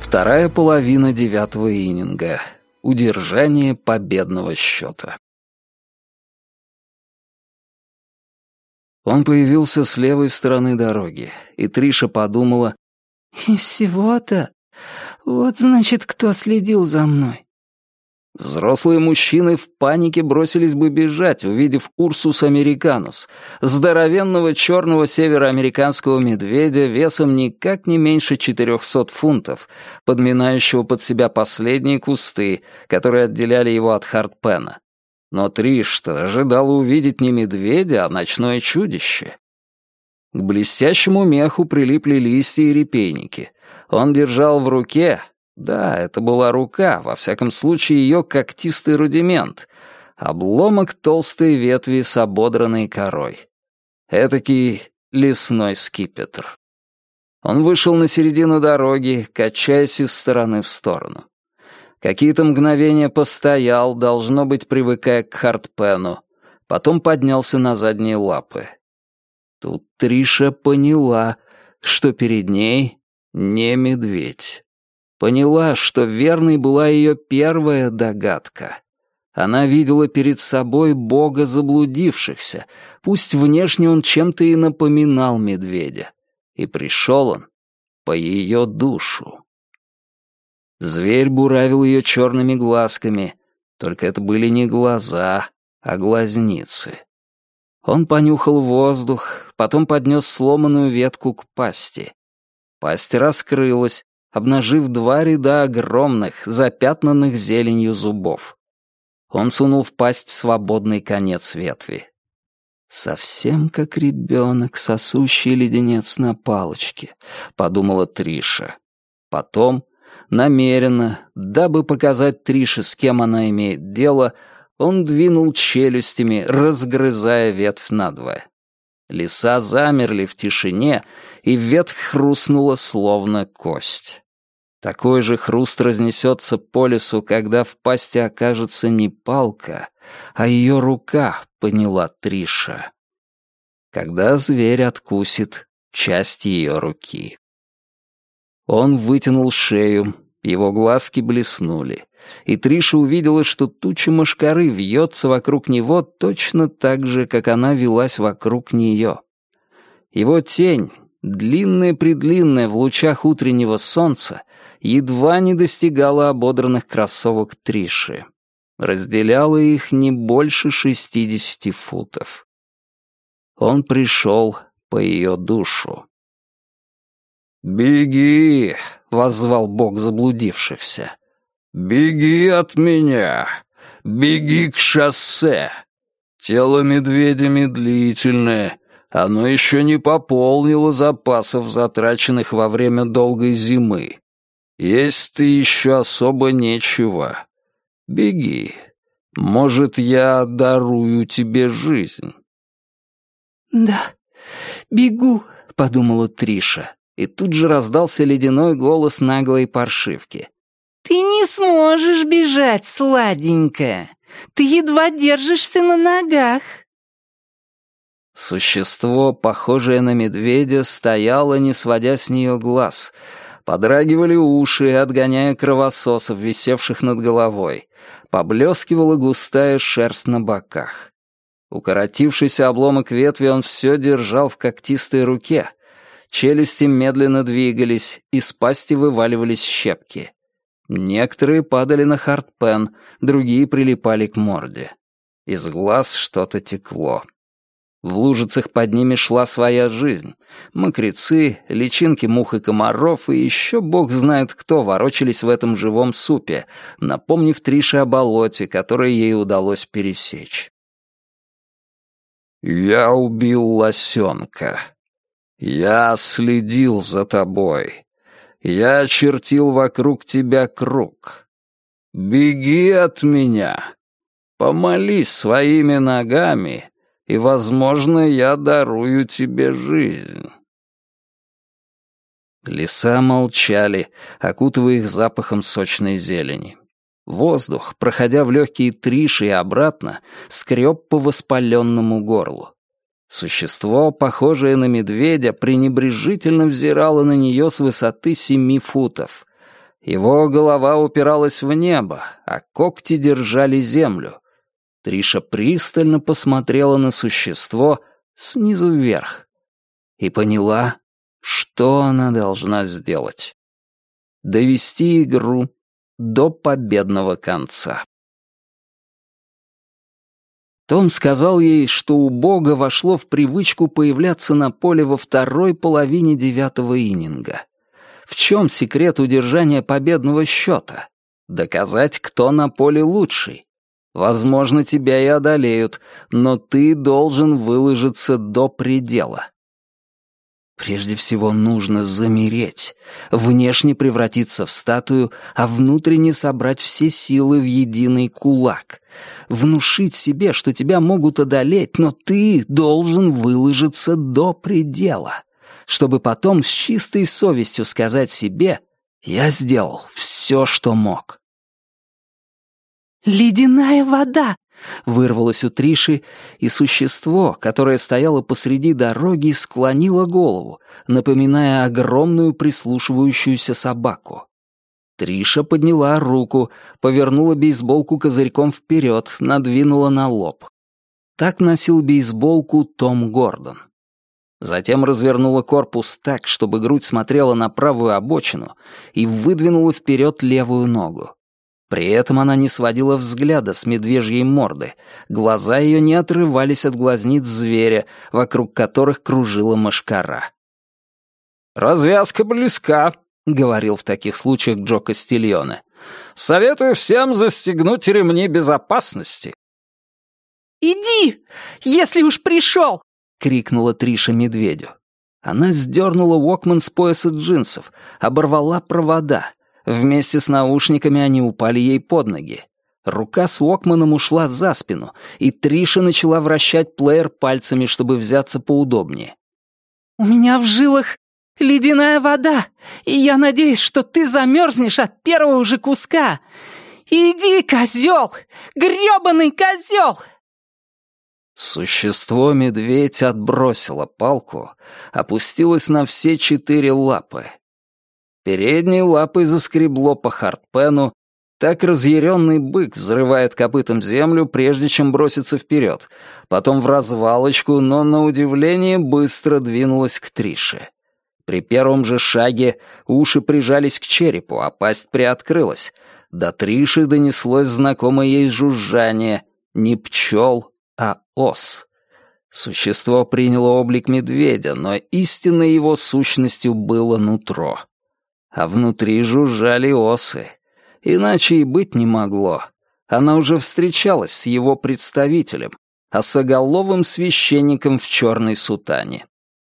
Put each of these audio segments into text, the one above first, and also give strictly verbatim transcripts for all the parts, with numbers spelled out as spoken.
Вторая половина девятого иннинга. Удержание победного счета. Он появился с левой стороны дороги, и Триша подумала: «И всего-то? Вот, значит, кто следил за мной». Взрослые мужчины в панике бросились бы бежать, увидев Урсус американус, здоровенного черного североамериканского медведя весом никак не меньше четырехсот фунтов, подминающего под себя последние кусты, которые отделяли его от Хартпена. Но Триш-то ожидала увидеть не медведя, а ночное чудище. К блестящему меху прилипли листья и репейники. Он держал в руке... Да, это была рука, во всяком случае ее когтистый рудимент. Обломок толстой ветви с ободранной корой. Этакий лесной скипетр. Он вышел на середину дороги, качаясь из стороны в сторону. Какие-то мгновения постоял, должно быть, привыкая к Хартпену. Потом поднялся на задние лапы. Тут Триша поняла, что перед ней не медведь. Поняла, что верной была ее первая догадка. Она видела перед собой бога заблудившихся, пусть внешне он чем-то и напоминал медведя. И пришел он по ее душу. Зверь буравил ее черными глазками, только это были не глаза, а глазницы. Он понюхал воздух, потом поднес сломанную ветку к пасти. Пасть раскрылась, обнажив два ряда огромных, запятнанных зеленью зубов. Он сунул в пасть свободный конец ветви. «Совсем как ребенок, сосущий леденец на палочке», — подумала Триша. Потом, намеренно, дабы показать Трише, с кем она имеет дело, он двинул челюстями, разгрызая ветвь надвое. Леса замерли в тишине, и ветвь хрустнула, словно кость. Такой же хруст разнесется по лесу, когда в пасти окажется не палка, а ее рука, поняла Триша. Когда зверь откусит часть ее руки. Он вытянул шею, его глазки блеснули, и Триша увидела, что туча мошкары вьется вокруг него точно так же, как она вилась вокруг нее. Его тень, длинная-предлинная в лучах утреннего солнца, едва не достигала ободранных кроссовок Триши. Разделяло их не больше шестидесяти футов. Он пришел по ее душу. «Беги!» — воззвал бог заблудившихся. «Беги от меня! Беги к шоссе! Тело медведя медлительное, оно еще не пополнило запасов, затраченных во время долгой зимы. Есть-то еще особо нечего. Беги, может, я дарую тебе жизнь». «Да, бегу», — подумала Триша, и тут же раздался ледяной голос наглой паршивки. «Ты не сможешь бежать, сладенькая. Ты едва держишься на ногах». Существо, похожее на медведя, стояло, не сводя с нее глаз. Подрагивали уши, отгоняя кровососов, висевших над головой. Поблескивала густая шерсть на боках. Укоротившийся обломок ветви он все держал в когтистой руке. Челюсти медленно двигались, из пасти вываливались щепки. Некоторые падали на Хартпен, другие прилипали к морде. Из глаз что-то текло. В лужицах под ними шла своя жизнь. Мокрецы, личинки мух и комаров и еще бог знает кто ворочались в этом живом супе, напомнив Трише о болоте, которое ей удалось пересечь. «Я убил лосенка. Я следил за тобой. Я очертил вокруг тебя круг. Беги от меня. Помолись своими ногами, и, возможно, я дарую тебе жизнь». Леса молчали, окутывая их запахом сочной зелени. Воздух, проходя в легкие Триши и обратно, скреб по воспаленному горлу. Существо, похожее на медведя, пренебрежительно взирало на нее с высоты семи футов. Его голова упиралась в небо, а когти держали землю. Триша пристально посмотрела на существо снизу вверх и поняла, что она должна сделать. Довести игру до победного конца. Том сказал ей, что у Бога вошло в привычку появляться на поле во второй половине девятого иннинга. В чем секрет удержания победного счета? Доказать, кто на поле лучший. Возможно, тебя и одолеют, но ты должен выложиться до предела. Прежде всего нужно замереть, внешне превратиться в статую, а внутренне собрать все силы в единый кулак. Внушить себе, что тебя могут одолеть, но ты должен выложиться до предела, чтобы потом с чистой совестью сказать себе: «Я сделал все, что мог». «Ледяная вода!» — вырвалось у Триши, и существо, которое стояло посреди дороги, склонило голову, напоминая огромную прислушивающуюся собаку. Триша подняла руку, повернула бейсболку козырьком вперед, надвинула на лоб. Так носил бейсболку Том Гордон. Затем развернула корпус так, чтобы грудь смотрела на правую обочину, и выдвинула вперед левую ногу. При этом она не сводила взгляда с медвежьей морды, глаза ее не отрывались от глазниц зверя, вокруг которых кружила мошкара. «Развязка близка», — говорил в таких случаях Джо Кастильоне. «Советую всем застегнуть ремни безопасности». «Иди, если уж пришел!» — крикнула Триша медведю. Она сдернула уокман с пояса джинсов, оборвала провода. Вместе с наушниками они упали ей под ноги. Рука с уокманом ушла за спину, и Триша начала вращать плеер пальцами, чтобы взяться поудобнее. «У меня в жилах ледяная вода, и я надеюсь, что ты замерзнешь от первого же куска. Иди, козел! Грёбаный козел!» Существо-медведь отбросило палку, опустилось на все четыре лапы. Передней лапой заскребло по хардпену, так разъяренный бык взрывает копытом землю, прежде чем броситься вперед, потом в развалочку, но, на удивление, быстро двинулась к Трише. При первом же шаге уши прижались к черепу, а пасть приоткрылась. До Триши донеслось знакомое ей жужжание, не пчел, а ос. Существо приняло облик медведя, но истинной его сущностью было нутро. А внутри жужжали осы. Иначе и быть не могло. Она уже встречалась с его представителем, осоголовым священником в черной сутане.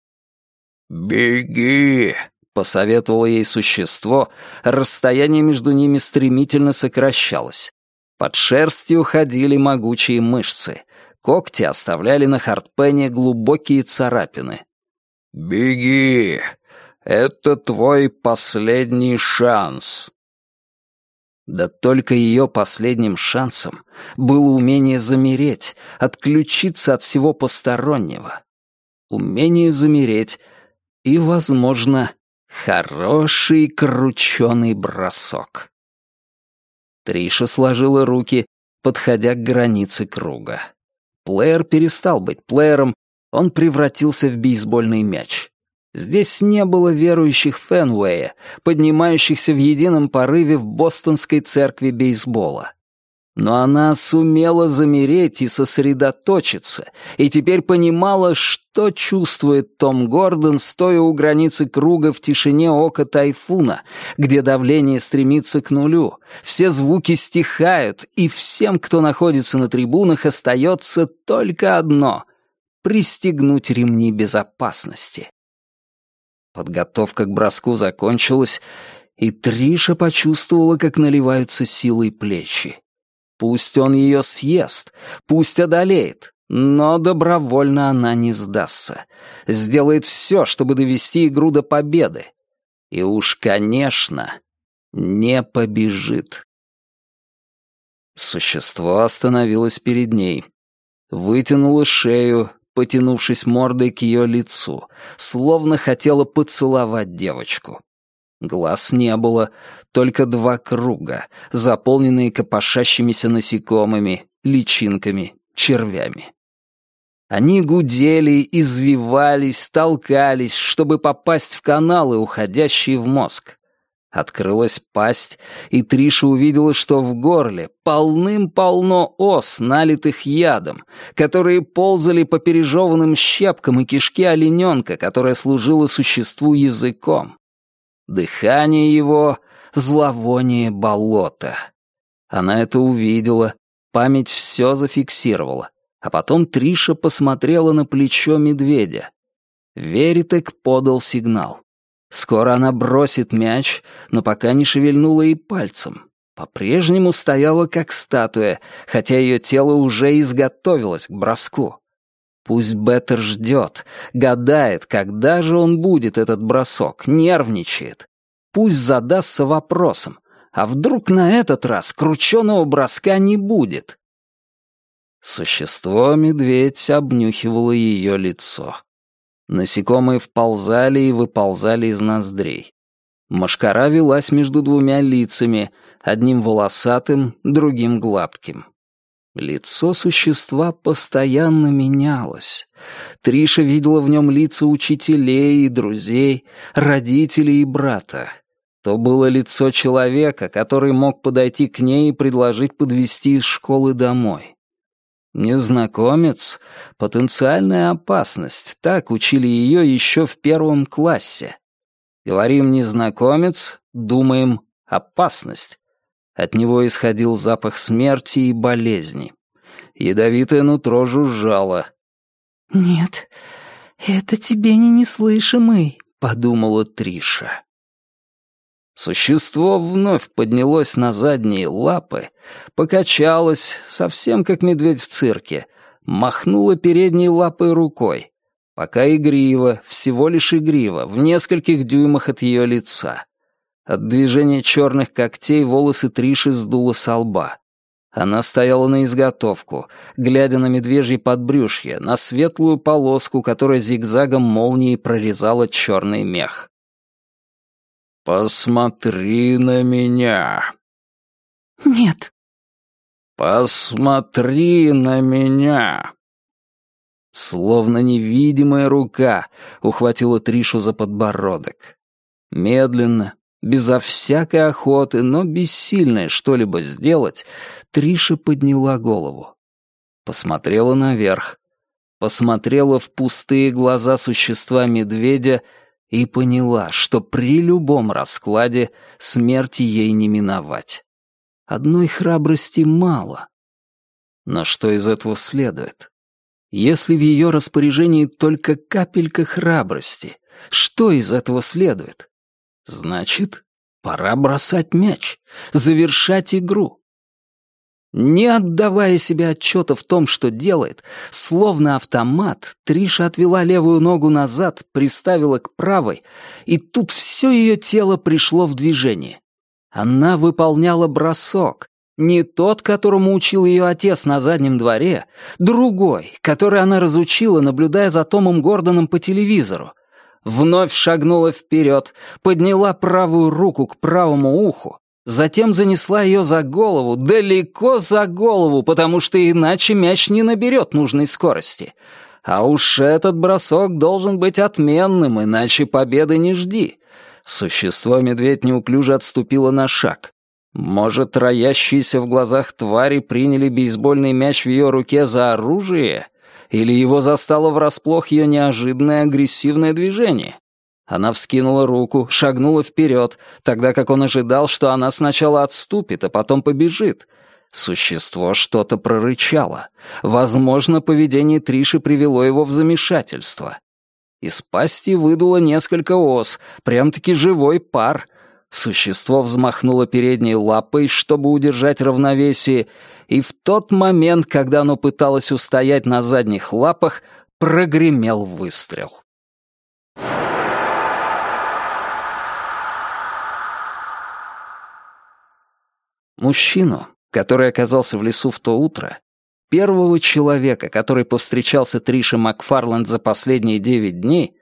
«Беги!» — посоветовало ей существо, расстояние между ними стремительно сокращалось. Под шерстью ходили могучие мышцы, когти оставляли на хардпене глубокие царапины. «Беги! Это твой последний шанс!» Да только ее последним шансом было умение замереть, отключиться от всего постороннего. Умение замереть и, возможно, хороший крученый бросок. Триша сложила руки, подходя к границе круга. Плеер перестал быть плеером, он превратился в бейсбольный мяч. Здесь не было верующих Фенуэя, поднимающихся в едином порыве в бостонской церкви бейсбола. Но она сумела замереть и сосредоточиться, и теперь понимала, что чувствует Том Гордон, стоя у границы круга в тишине ока тайфуна, где давление стремится к нулю, все звуки стихают, и всем, кто находится на трибунах, остается только одно — пристегнуть ремни безопасности. Подготовка к броску закончилась, и Триша почувствовала, как наливаются силой плечи. Пусть он ее съест, пусть одолеет, но добровольно она не сдастся. Сделает все, чтобы довести игру до победы. И уж, конечно, не побежит. Существо остановилось перед ней. Вытянуло шею, потянувшись мордой к ее лицу, словно хотела поцеловать девочку. Глаз не было, только два круга, заполненные копошащимися насекомыми, личинками, червями. Они гудели, извивались, толкались, чтобы попасть в каналы, уходящие в мозг. Открылась пасть, и Триша увидела, что в горле полным-полно ос, налитых ядом, которые ползали по пережеванным щепкам и кишке олененка, которая служила существу языком. Дыхание его — зловоние болота. Она это увидела, память все зафиксировала, а потом Триша посмотрела на плечо медведя. Веритек подал сигнал. Скоро она бросит мяч, но пока не шевельнула и пальцем. По-прежнему стояла как статуя, хотя ее тело уже изготовилось к броску. Пусть Беттер ждет, гадает, когда же он будет, этот бросок, нервничает. Пусть задастся вопросом, а вдруг на этот раз крученого броска не будет? Существо-медведь обнюхивало ее лицо. Насекомые вползали и выползали из ноздрей. Мошкара велась между двумя лицами, одним волосатым, другим гладким. Лицо существа постоянно менялось. Триша видела в нем лица учителей и друзей, родителей и брата. То было лицо человека, который мог подойти к ней и предложить подвезти из школы домой. Незнакомец — потенциальная опасность, так учили ее еще в первом классе. Говорим «незнакомец», думаем «опасность». От него исходил запах смерти и болезни. Ядовитое нутро жужжало. «Нет, это тебе не неслышимый», — подумала Триша. Существо вновь поднялось на задние лапы, покачалось, совсем как медведь в цирке, махнуло передней лапой рукой, пока игриво, всего лишь игриво, в нескольких дюймах от ее лица. От движения черных когтей волосы Триши сдуло со лба. Она стояла на изготовку, глядя на медвежье подбрюшье, на светлую полоску, которая зигзагом молнии прорезала черный мех. «Посмотри на меня!» «Нет!» «Посмотри на меня!» Словно невидимая рука ухватила Тришу за подбородок. Медленно, безо всякой охоты, но бессильная что-либо сделать, Триша подняла голову. Посмотрела наверх. Посмотрела в пустые глаза существа-медведя и поняла, что при любом раскладе смерти ей не миновать. Одной храбрости мало. Но что из этого следует? Если в ее распоряжении только капелька храбрости, что из этого следует? Значит, пора бросать мяч, завершать игру. Не отдавая себе отчета в том, что делает, словно автомат, Триша отвела левую ногу назад, приставила к правой, и тут все ее тело пришло в движение. Она выполняла бросок, не тот, которому учил ее отец на заднем дворе, другой, который она разучила, наблюдая за Томом Гордоном по телевизору. Вновь шагнула вперед, подняла правую руку к правому уху, затем занесла ее за голову, далеко за голову, потому что иначе мяч не наберет нужной скорости. А уж этот бросок должен быть отменным, иначе победы не жди. Существо-медведь неуклюже отступило на шаг. Может, роящиеся в глазах твари приняли бейсбольный мяч в ее руке за оружие? Или его застало врасплох ее неожиданное агрессивное движение? Она вскинула руку, шагнула вперед, тогда как он ожидал, что она сначала отступит, а потом побежит. Существо что-то прорычало. Возможно, поведение Триши привело его в замешательство. Из пасти выдуло несколько ос, прям-таки живой пар. Существо взмахнуло передней лапой, чтобы удержать равновесие, и в тот момент, когда оно пыталось устоять на задних лапах, прогремел выстрел. Мужчину, который оказался в лесу в то утро, первого человека, который повстречался Трише Макфарланд за последние девять дней,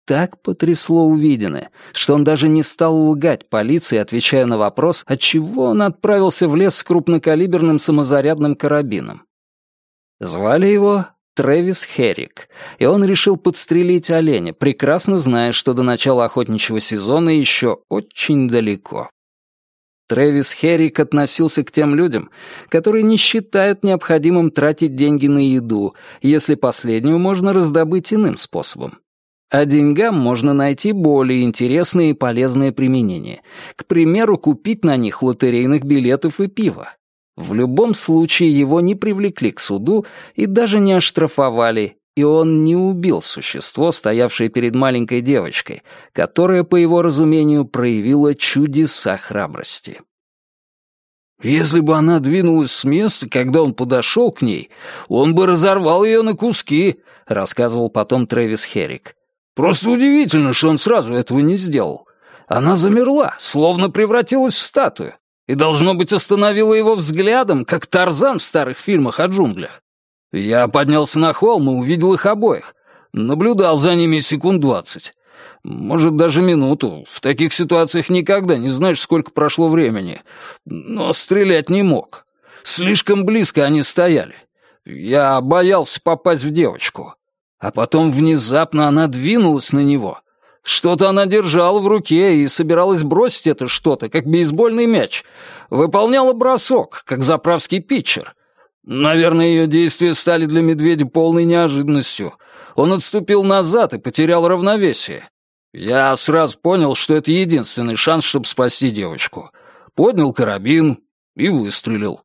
так потрясло увиденное, что он даже не стал лгать полиции, отвечая на вопрос, отчего он отправился в лес с крупнокалиберным самозарядным карабином. Звали его Трэвис Херрик, и он решил подстрелить оленя, прекрасно зная, что до начала охотничьего сезона еще очень далеко. Трэвис Херрик относился к тем людям, которые не считают необходимым тратить деньги на еду, если последнюю можно раздобыть иным способом. А деньгам можно найти более интересные и полезные применения. К примеру, купить на них лотерейных билетов и пива. В любом случае его не привлекли к суду и даже не оштрафовали, и он не убил существо, стоявшее перед маленькой девочкой, которая, по его разумению, проявила чудеса храбрости. Если бы она двинулась с места, когда он подошел к ней, он бы разорвал ее на куски, рассказывал потом Трэвис Херрик. Просто удивительно, что он сразу этого не сделал. Она замерла, словно превратилась в статую, и, должно быть, остановила его взглядом, как Тарзан в старых фильмах о джунглях. Я поднялся на холм и увидел их обоих. Наблюдал за ними секунд двадцать. Может, даже минуту. В таких ситуациях никогда не знаешь, сколько прошло времени. Но стрелять не мог. Слишком близко они стояли. Я боялся попасть в девочку. А потом внезапно она двинулась на него. Что-то она держала в руке и собиралась бросить это что-то, как бейсбольный мяч. Выполняла бросок, как заправский питчер. Наверное, ее действия стали для медведя полной неожиданностью. Он отступил назад и потерял равновесие. Я сразу понял, что это единственный шанс, чтобы спасти девочку. Поднял карабин и выстрелил.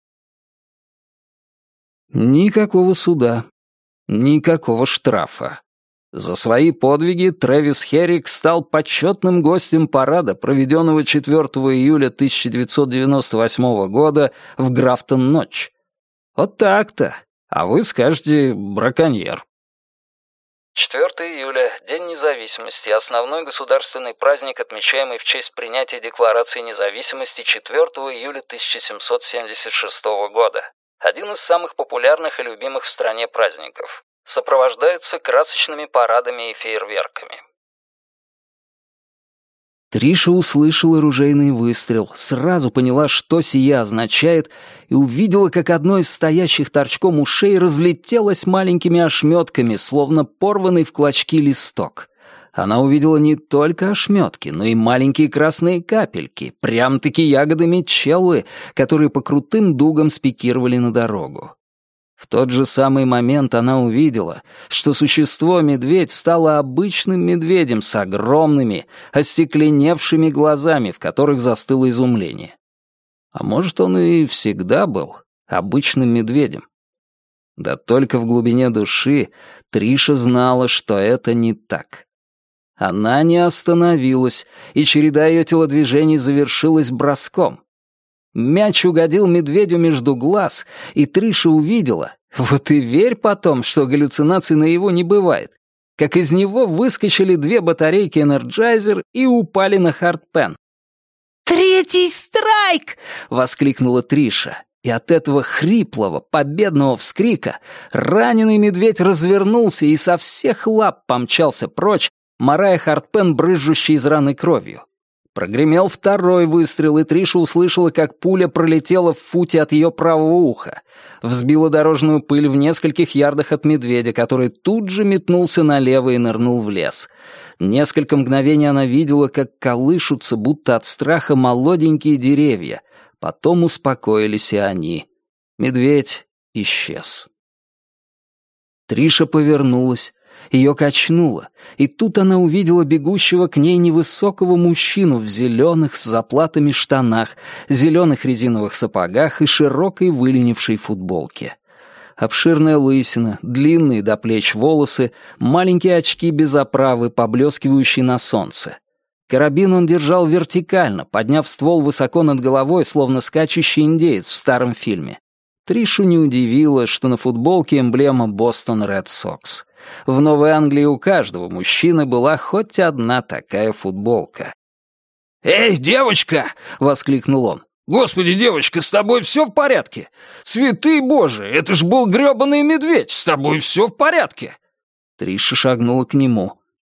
Никакого суда. Никакого штрафа. За свои подвиги Трэвис Херрик стал почетным гостем парада, проведенного четвёртого июля тысяча девятьсот девяносто восьмого года в Графтон-Нотч. Вот так-то. А вы скажете «браконьер». четвёртого июля — День независимости, основной государственный праздник, отмечаемый в честь принятия Декларации независимости четвёртого июля тысяча семьсот семьдесят шестого года. Один из самых популярных и любимых в стране праздников. Сопровождается красочными парадами и фейерверками. Триша услышала ружейный выстрел, сразу поняла, что сия означает, и увидела, как одно из стоящих торчком ушей разлетелось маленькими ошметками, словно порванный в клочки листок. Она увидела не только ошметки, но и маленькие красные капельки, прям-таки ягоды мечеллы, которые по крутым дугам спикировали на дорогу. В тот же самый момент она увидела, что существо-медведь стало обычным медведем с огромными, остекленевшими глазами, в которых застыло изумление. А может, он и всегда был обычным медведем. Да только в глубине души Триша знала, что это не так. Она не остановилась, и череда ее телодвижений завершилась броском. Мяч угодил медведю между глаз, и Триша увидела, вот и верь потом, что галлюцинаций наяву не бывает, как из него выскочили две батарейки Energizer и упали на хардпен. «Третий страйк!» — воскликнула Триша. И от этого хриплого, победного вскрика раненый медведь развернулся и со всех лап помчался прочь, марая хардпен, брызжущий из раны кровью. Прогремел второй выстрел, и Триша услышала, как пуля пролетела в футе от ее правого уха, взбила дорожную пыль в нескольких ярдах от медведя, который тут же метнулся налево и нырнул в лес. Несколько мгновений она видела, как колышутся, будто от страха, молоденькие деревья. Потом успокоились и они. Медведь исчез. Триша повернулась. Ее качнуло, и тут она увидела бегущего к ней невысокого мужчину в зеленых с заплатами штанах, зеленых резиновых сапогах и широкой выленившей футболке. Обширная лысина, длинные до плеч волосы, маленькие очки без оправы, поблескивающие на солнце. Карабин он держал вертикально, подняв ствол высоко над головой, словно скачущий индеец в старом фильме. Тришу не удивило, что на футболке эмблема «Бостон Ред Сокс». В Новой Англии у каждого мужчины была хоть одна такая футболка. «Эй, девочка!» — воскликнул он. «Господи, девочка, с тобой все в порядке? Святые Божии, это ж был грёбаный медведь, с тобой все в порядке!» Триша шагнула к нему.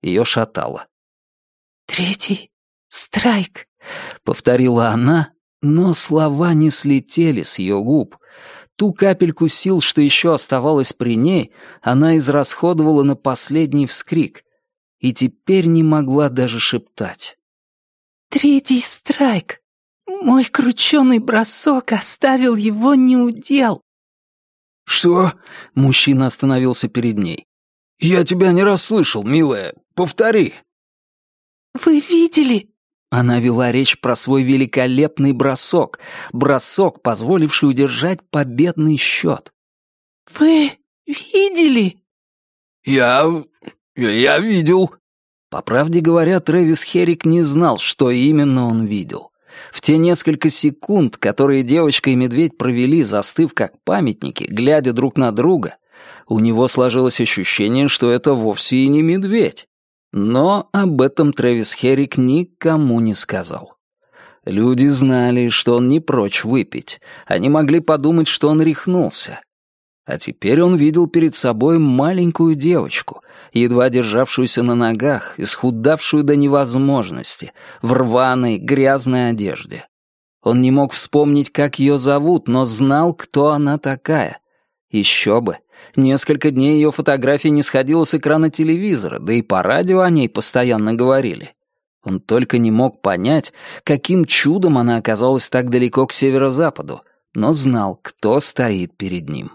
Ее шатало. «Третий страйк», — повторила она, но слова не слетели с ее губ. Ту капельку сил, что еще оставалось при ней, она израсходовала на последний вскрик и теперь не могла даже шептать. «Третий страйк. Мой крученый бросок оставил его неудел». «Что?» — мужчина остановился перед ней. «Я тебя не расслышал, милая. Повтори». «Вы видели?» Она вела речь про свой великолепный бросок, бросок, позволивший удержать победный счет. «Вы видели?» «Я... я видел». По правде говоря, Трэвис Херрик не знал, что именно он видел. В те несколько секунд, которые девочка и медведь провели, застыв как памятники, глядя друг на друга, у него сложилось ощущение, что это вовсе и не медведь. Но об этом Трэвис Херрик никому не сказал. Люди знали, что он не прочь выпить. Они могли подумать, что он рехнулся. А теперь он видел перед собой маленькую девочку, едва державшуюся на ногах, исхудавшую до невозможности, в рваной, грязной одежде. Он не мог вспомнить, как ее зовут, но знал, кто она такая. Еще бы. Несколько дней ее фотография не сходила с экрана телевизора, да и по радио о ней постоянно говорили. Он только не мог понять, каким чудом она оказалась так далеко к северо-западу, но знал, кто стоит перед ним.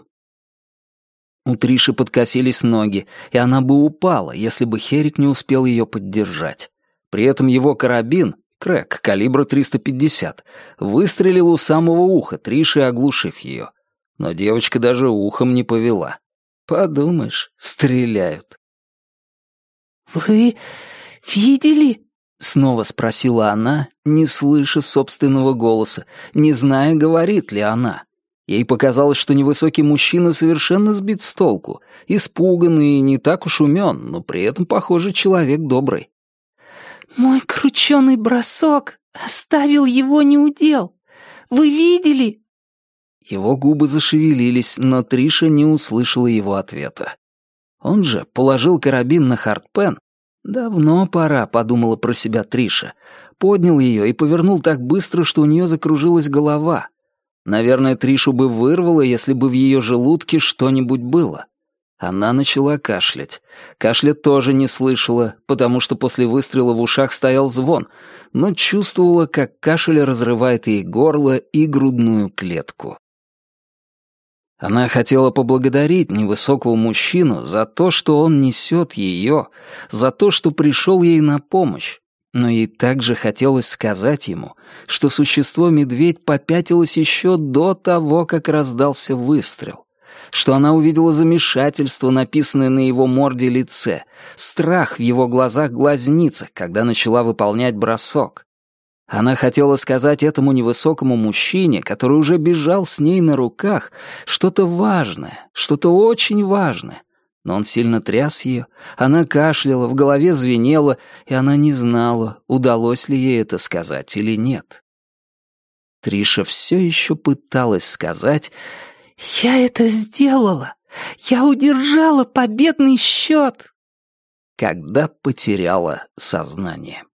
У Триши подкосились ноги, и она бы упала, если бы Херрик не успел ее поддержать. При этом его карабин, Крэк, калибра триста пятьдесят, выстрелил у самого уха Триши, оглушив ее. Но девочка даже ухом не повела. Подумаешь, стреляют. «Вы видели?» — снова спросила она, не слыша собственного голоса, не зная, говорит ли она. Ей показалось, что невысокий мужчина совершенно сбит с толку, испуганный и не так уж умен, но при этом, похоже, человек добрый. «Мой крученый бросок оставил его неудел. Вы видели?» Его губы зашевелились, но Триша не услышала его ответа. Он же положил карабин на хардпен. «Давно пора», — подумала про себя Триша. Поднял ее и повернул так быстро, что у нее закружилась голова. Наверное, Тришу бы вырвало, если бы в ее желудке что-нибудь было. Она начала кашлять. Кашля тоже не слышала, потому что после выстрела в ушах стоял звон, но чувствовала, как кашель разрывает ей горло и грудную клетку. Она хотела поблагодарить невысокого мужчину за то, что он несет ее, за то, что пришел ей на помощь. Но ей также хотелось сказать ему, что существо-медведь попятилось еще до того, как раздался выстрел, что она увидела замешательство, написанное на его морде лице, страх в его глазах-глазницах, когда начала выполнять бросок. Она хотела сказать этому невысокому мужчине, который уже бежал с ней на руках, что-то важное, что-то очень важное. Но он сильно тряс ее, она кашляла, в голове звенело, и она не знала, удалось ли ей это сказать или нет. Триша все еще пыталась сказать: «Я это сделала! Я удержала победный счет!» когда потеряла сознание.